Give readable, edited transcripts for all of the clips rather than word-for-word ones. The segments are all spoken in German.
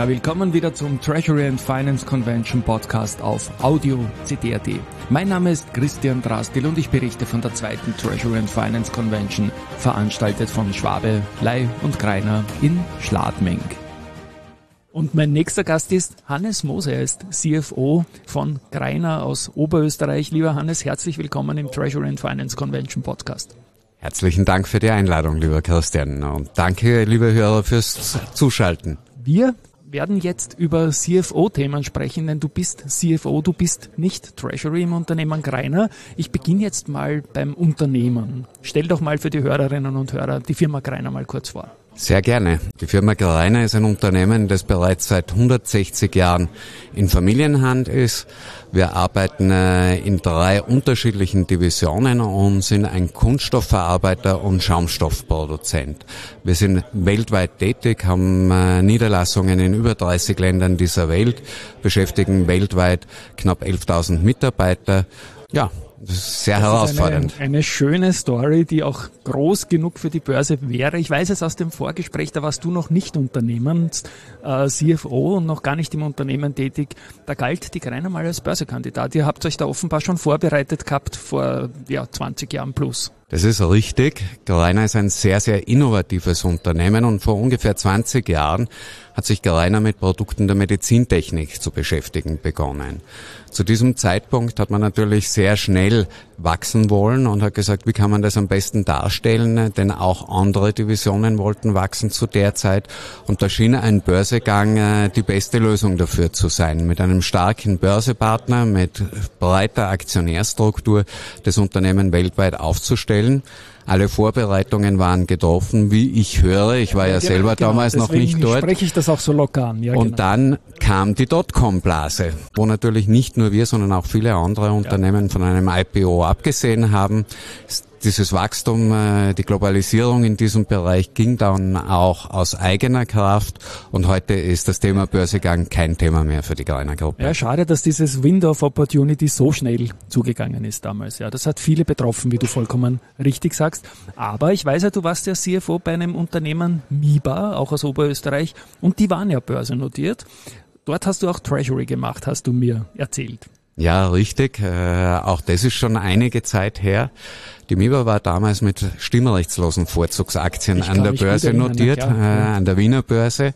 Ja, willkommen wieder zum Treasury and Finance Convention Podcast auf Audio CD.at. Mein Name ist Christian Drastil und ich berichte von der zweiten Treasury and Finance Convention, veranstaltet von Schwabe, Ley und Greiner in Schladming. Und mein nächster Gast ist Hannes Moser, er ist CFO von Greiner aus Oberösterreich. Lieber Hannes, herzlich willkommen im Treasury and Finance Convention Podcast. Herzlichen Dank für die Einladung, lieber Christian, und danke, liebe Hörer, fürs Zuschalten. Wir werden jetzt über CFO-Themen sprechen, denn du bist CFO, du bist nicht Treasury im Unternehmen Greiner. Ich beginne jetzt mal beim Unternehmen. Stell doch mal für die Hörerinnen und Hörer die Firma Greiner mal kurz vor. Sehr gerne. Die Firma Greiner ist ein Unternehmen, das bereits seit 160 Jahren in Familienhand ist. Wir arbeiten in 3 unterschiedlichen Divisionen und sind ein Kunststoffverarbeiter und Schaumstoffproduzent. Wir sind weltweit tätig, haben Niederlassungen in über 30 Ländern dieser Welt, beschäftigen weltweit knapp 11.000 Mitarbeiter. Ja, das ist sehr herausfordernd. Eine schöne Story, die auch groß genug für die Börse wäre. Ich weiß es aus dem Vorgespräch, da warst du noch nicht CFO und noch gar nicht im Unternehmen tätig. Da galt die Greiner mal als Börsekandidat. Ihr habt euch da offenbar schon vorbereitet gehabt vor 20 Jahren plus. Das ist richtig. Greiner ist ein sehr, sehr innovatives Unternehmen und vor ungefähr 20 Jahren hat sich Greiner mit Produkten der Medizintechnik zu beschäftigen begonnen. Zu diesem Zeitpunkt hat man natürlich sehr schnell wachsen wollen und hat gesagt, wie kann man das am besten darstellen, denn auch andere Divisionen wollten wachsen zu der Zeit und da schien ein Börsegang die beste Lösung dafür zu sein. Mit einem starken Börsepartner, mit breiter Aktionärstruktur das Unternehmen weltweit aufzustellen. Alle Vorbereitungen waren getroffen, wie ich höre. Ich war selber damals noch nicht dort. Spreche ich das auch so locker an. Ja, und dann kam die Dotcom-Blase, wo natürlich nicht nur wir, sondern auch viele andere Unternehmen von einem IPO abgesehen haben. Dieses Wachstum, die Globalisierung in diesem Bereich ging dann auch aus eigener Kraft und heute ist das Thema Börsegang kein Thema mehr für die Greiner Gruppe. Ja, schade, dass dieses Window of Opportunity so schnell zugegangen ist damals. Ja, das hat viele betroffen, wie du vollkommen richtig sagst. Aber ich weiß ja, du warst ja CFO bei einem Unternehmen MIBA, auch aus Oberösterreich, und die waren ja börsennotiert. Dort hast du auch Treasury gemacht, hast du mir erzählt. Ja, richtig. Auch das ist schon einige Zeit her. Die MIBA war damals mit stimmrechtslosen Vorzugsaktien an der Börse notiert, an der Wiener Börse.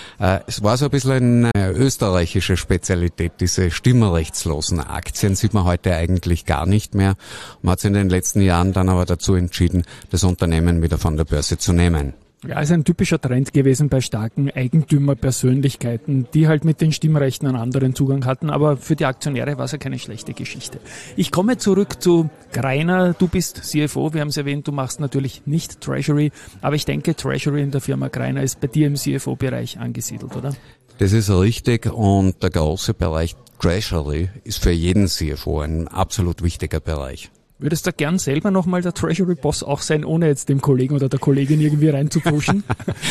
Es war so ein bisschen eine österreichische Spezialität, diese stimmrechtslosen Aktien sieht man heute eigentlich gar nicht mehr. Man hat sich in den letzten Jahren dann aber dazu entschieden, das Unternehmen wieder von der Börse zu nehmen. Ja, ist ein typischer Trend gewesen bei starken Eigentümerpersönlichkeiten, die halt mit den Stimmrechten einen anderen Zugang hatten, aber für die Aktionäre war es ja keine schlechte Geschichte. Ich komme zurück zu Greiner, du bist CFO, wir haben es erwähnt, du machst natürlich nicht Treasury, aber ich denke, Treasury in der Firma Greiner ist bei dir im CFO-Bereich angesiedelt, oder? Das ist richtig und der große Bereich Treasury ist für jeden CFO ein absolut wichtiger Bereich. Würdest du gern selber nochmal der Treasury-Boss auch sein, ohne jetzt dem Kollegen oder der Kollegin irgendwie reinzupushen?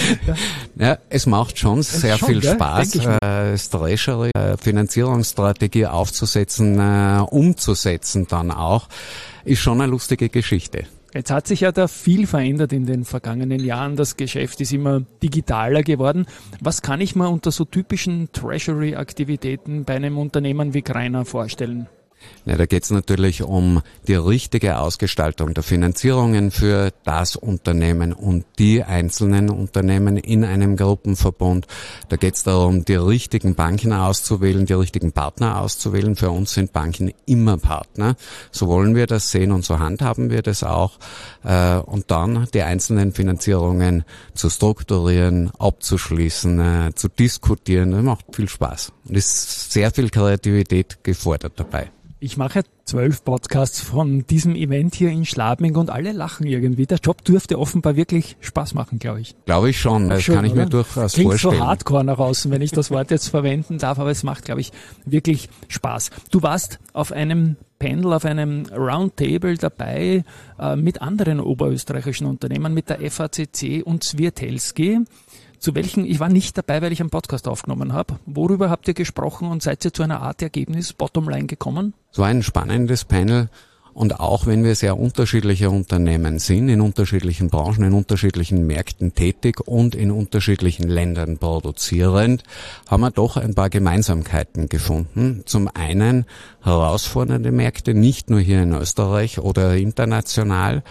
Ja, es macht schon sehr viel Spaß, das Treasury, Finanzierungsstrategie aufzusetzen, umzusetzen dann auch, ist schon eine lustige Geschichte. Jetzt hat sich ja da viel verändert in den vergangenen Jahren. Das Geschäft ist immer digitaler geworden. Was kann ich mir unter so typischen Treasury-Aktivitäten bei einem Unternehmen wie Greiner vorstellen? Ja, da geht es natürlich um die richtige Ausgestaltung der Finanzierungen für das Unternehmen und die einzelnen Unternehmen in einem Gruppenverbund. Da geht es darum, die richtigen Banken auszuwählen, die richtigen Partner auszuwählen. Für uns sind Banken immer Partner. So wollen wir das sehen und so handhaben wir das auch. Und dann die einzelnen Finanzierungen zu strukturieren, abzuschließen, zu diskutieren. Das macht viel Spaß. Und ist sehr viel Kreativität gefordert dabei. Ich mache 12 Podcasts von diesem Event hier in Schladming und alle lachen irgendwie. Der Job dürfte offenbar wirklich Spaß machen, glaube ich. Glaube ich schon, das kann ich mir durchaus vorstellen. Klingt so hardcore nach außen, wenn ich das Wort jetzt verwenden darf, aber es macht, glaube ich, wirklich Spaß. Du warst auf einem Panel, auf einem Roundtable dabei mit anderen oberösterreichischen Unternehmen, mit der FACC und Swiertelski. Zu welchen, ich war nicht dabei, weil ich einen Podcast aufgenommen habe. Worüber habt ihr gesprochen und seid ihr zu einer Art Ergebnis, Bottomline, gekommen? Es war ein spannendes Panel Und auch wenn wir sehr unterschiedliche Unternehmen sind, in unterschiedlichen Branchen, in unterschiedlichen Märkten tätig und in unterschiedlichen Ländern produzierend, haben wir doch ein paar Gemeinsamkeiten gefunden. Zum einen herausfordernde Märkte, nicht nur hier in Österreich oder international,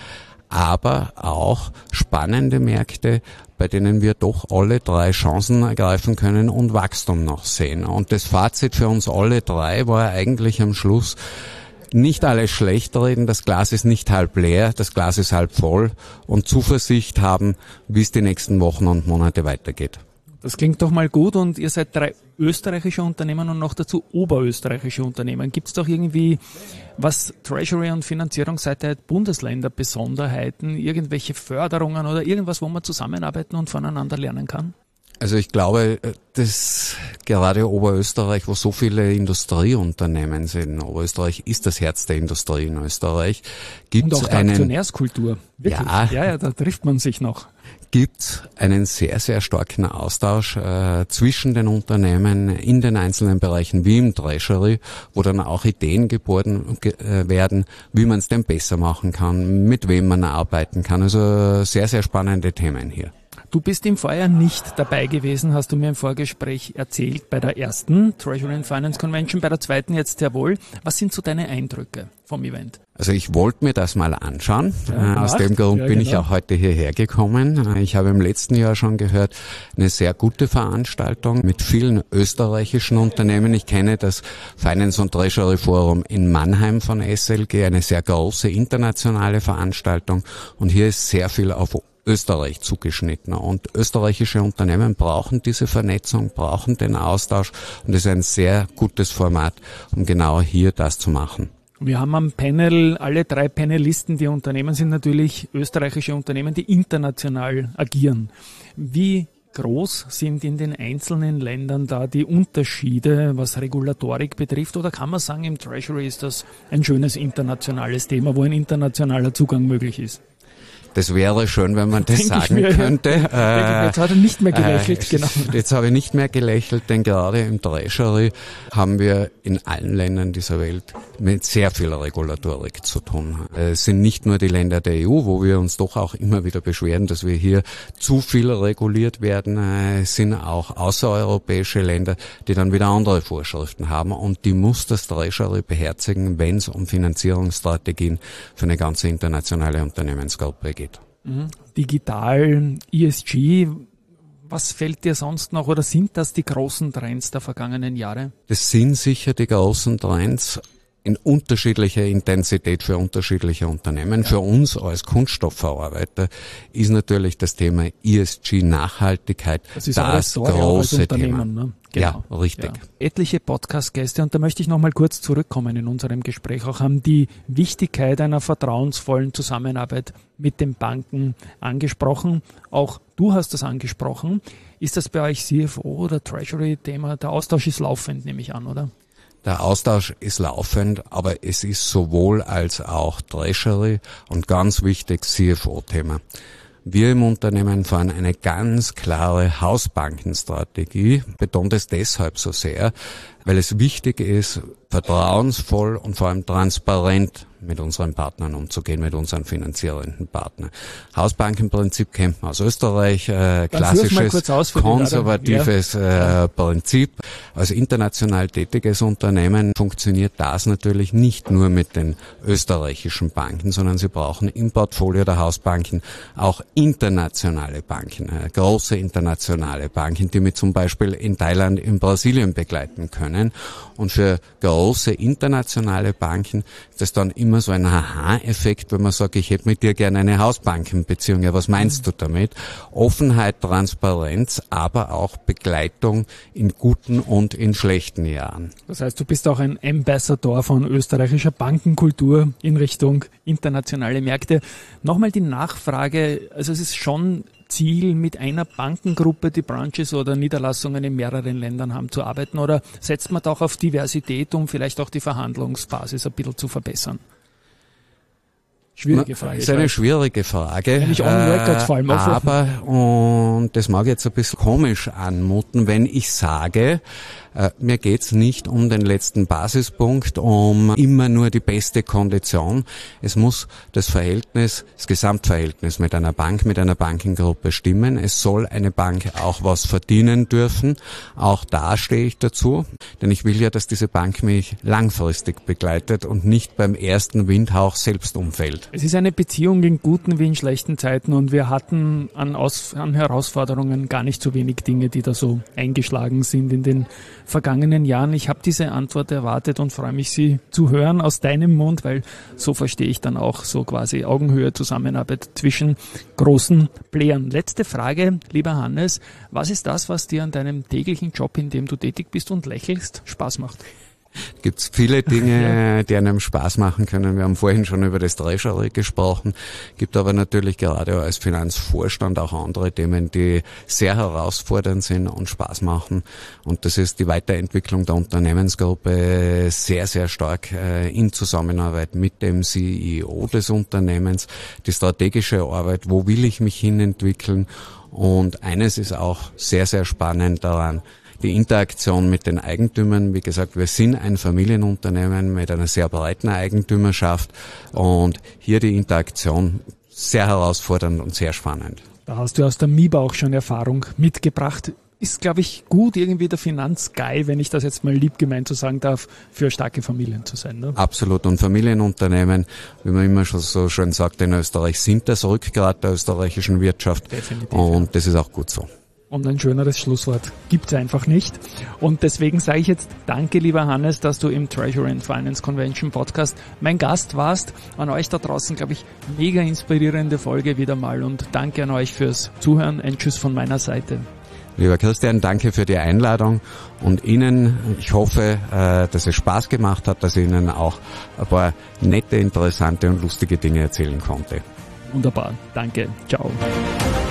aber auch spannende Märkte, bei denen wir doch alle drei Chancen ergreifen können und Wachstum noch sehen. Und das Fazit für uns alle drei war eigentlich am Schluss: nicht alles schlecht reden, das Glas ist nicht halb leer, das Glas ist halb voll, und Zuversicht haben, wie es die nächsten Wochen und Monate weitergeht. Das klingt doch mal gut, und ihr seid 3 österreichische Unternehmen und noch dazu oberösterreichische Unternehmen. Gibt es doch irgendwie, was Treasury- und Finanzierungsseite hat, Bundesländerbesonderheiten, irgendwelche Förderungen oder irgendwas, wo man zusammenarbeiten und voneinander lernen kann? Also ich glaube, dass gerade Oberösterreich, wo so viele Industrieunternehmen sind, Oberösterreich ist das Herz der Industrie in Österreich, gibt es und auch der Aktionärskultur. Wirklich. Ja, da trifft man sich noch. Gibt einen sehr, sehr starken Austausch zwischen den Unternehmen in den einzelnen Bereichen wie im Treasury, wo dann auch Ideen geboren werden, wie man es denn besser machen kann, mit wem man arbeiten kann. Also sehr, sehr spannende Themen hier. Du bist im Vorjahr nicht dabei gewesen, hast du mir im Vorgespräch erzählt, bei der ersten Treasury and Finance Convention, bei der zweiten jetzt sehr wohl. Was sind so deine Eindrücke vom Event? Also ich wollte mir das mal anschauen. Aus dem Grund bin ich auch heute hierher gekommen. Ich habe im letzten Jahr schon gehört, eine sehr gute Veranstaltung mit vielen österreichischen Unternehmen. Ich kenne das Finance und Treasury Forum in Mannheim von SLG, eine sehr große internationale Veranstaltung. Und hier ist sehr viel auf Österreich zugeschnitten. Und österreichische Unternehmen brauchen diese Vernetzung, brauchen den Austausch. Und es ist ein sehr gutes Format, um genau hier das zu machen. Wir haben am Panel, alle 3 Panelisten, die Unternehmen sind natürlich österreichische Unternehmen, die international agieren. Wie groß sind in den einzelnen Ländern da die Unterschiede, was Regulatorik betrifft? Oder kann man sagen, im Treasury ist das ein schönes internationales Thema, wo ein internationaler Zugang möglich ist? Das wäre schön, wenn man das sagen könnte. Jetzt hat er nicht mehr gelächelt, genau. Jetzt habe ich nicht mehr gelächelt, denn gerade im Treasury haben wir in allen Ländern dieser Welt mit sehr viel Regulatorik zu tun. Es sind nicht nur die Länder der EU, wo wir uns doch auch immer wieder beschweren, dass wir hier zu viel reguliert werden. Es sind auch außereuropäische Länder, die dann wieder andere Vorschriften haben, und die muss das Treasury beherzigen, wenn es um Finanzierungsstrategien für eine ganze internationale Unternehmensgruppe geht. Digital, ESG, was fällt dir sonst noch, oder sind das die großen Trends der vergangenen Jahre? Das sind sicher die großen Trends in unterschiedlicher Intensität für unterschiedliche Unternehmen. Für uns als Kunststoffverarbeiter ist natürlich das Thema ESG, Nachhaltigkeit, das große Thema. Ne? Genau. Ja, richtig. Ja. Etliche Podcast-Gäste, und da möchte ich noch mal kurz zurückkommen in unserem Gespräch, auch haben die Wichtigkeit einer vertrauensvollen Zusammenarbeit mit den Banken angesprochen. Auch du hast das angesprochen. Ist das bei euch CFO oder Treasury-Thema? Der Austausch ist laufend, nehme ich an, oder? Der Austausch ist laufend, aber es ist sowohl als auch Treasury und ganz wichtig CFO-Thema. Wir im Unternehmen fahren eine ganz klare Hausbankenstrategie, betont es deshalb so sehr, weil es wichtig ist, vertrauensvoll und vor allem transparent mit unseren Partnern umzugehen, mit unseren finanzierenden Partnern. Hausbankenprinzip kennt man aus Österreich, klassisches, konservatives Prinzip. Als international tätiges Unternehmen funktioniert das natürlich nicht nur mit den österreichischen Banken, sondern sie brauchen im Portfolio der Hausbanken auch internationale Banken, große internationale Banken, die mit zum Beispiel in Thailand, in Brasilien begleiten können. Und für große internationale Banken ist das dann immer so ein Aha-Effekt, wenn man sagt, ich hätte mit dir gerne eine Hausbankenbeziehung. Ja, was meinst du damit? Offenheit, Transparenz, aber auch Begleitung in guten und in schlechten Jahren. Das heißt, du bist auch ein Ambassador von österreichischer Bankenkultur in Richtung internationale Märkte. Nochmal die Nachfrage, also es ist schon Ziel, mit einer Bankengruppe, die Branches oder Niederlassungen in mehreren Ländern haben, zu arbeiten, oder setzt man da auch auf Diversität, um vielleicht auch die Verhandlungsbasis ein bisschen zu verbessern? Schwierige Frage. Das ist eine schwierige Frage. Nicht on record vor allem. Aber, und das mag jetzt ein bisschen komisch anmuten, wenn ich sage, Mir geht's nicht um den letzten Basispunkt, um immer nur die beste Kondition. Es muss das Gesamtverhältnis mit einer Bank, mit einer Bankengruppe stimmen. Es soll eine Bank auch was verdienen dürfen. Auch da stehe ich dazu, denn ich will ja, dass diese Bank mich langfristig begleitet und nicht beim ersten Windhauch selbst umfällt. Es ist eine Beziehung in guten wie in schlechten Zeiten und wir hatten an Herausforderungen gar nicht so wenig Dinge, die da so eingeschlagen sind in den vergangenen Jahren. Ich habe diese Antwort erwartet und freue mich, sie zu hören aus deinem Mund, weil so verstehe ich dann auch so quasi Augenhöhe, Zusammenarbeit zwischen großen Playern. Letzte Frage, lieber Hannes, was ist das, was dir an deinem täglichen Job, in dem du tätig bist und lächelst, Spaß macht? Gibt's viele Dinge, die einem Spaß machen können. Wir haben vorhin schon über das Treasury gesprochen. Gibt aber natürlich gerade als Finanzvorstand auch andere Themen, die sehr herausfordernd sind und Spaß machen. Und das ist die Weiterentwicklung der Unternehmensgruppe sehr, sehr stark in Zusammenarbeit mit dem CEO des Unternehmens. Die strategische Arbeit, wo will ich mich hin entwickeln? Und eines ist auch sehr, sehr spannend daran, die Interaktion mit den Eigentümern. Wie gesagt, wir sind ein Familienunternehmen mit einer sehr breiten Eigentümerschaft und hier die Interaktion sehr herausfordernd und sehr spannend. Da hast du aus der MIBA auch schon Erfahrung mitgebracht. Ist, glaube ich, gut, irgendwie der Finanzguy, wenn ich das jetzt mal lieb gemeint so sagen darf, für starke Familien zu sein. Ne? Absolut. Und Familienunternehmen, wie man immer schon so schön sagt, in Österreich sind das Rückgrat der österreichischen Wirtschaft. Definitiv, und das ist auch gut so. Und ein schöneres Schlusswort gibt's einfach nicht. Und deswegen sage ich jetzt danke, lieber Hannes, dass du im Treasury and Finance Convention Podcast mein Gast warst. An euch da draußen, glaube ich, mega inspirierende Folge wieder mal. Und danke an euch fürs Zuhören. Ein Tschüss von meiner Seite. Lieber Christian, danke für die Einladung und Ihnen, ich hoffe, dass es Spaß gemacht hat, dass ich Ihnen auch ein paar nette, interessante und lustige Dinge erzählen konnte. Wunderbar. Danke. Ciao.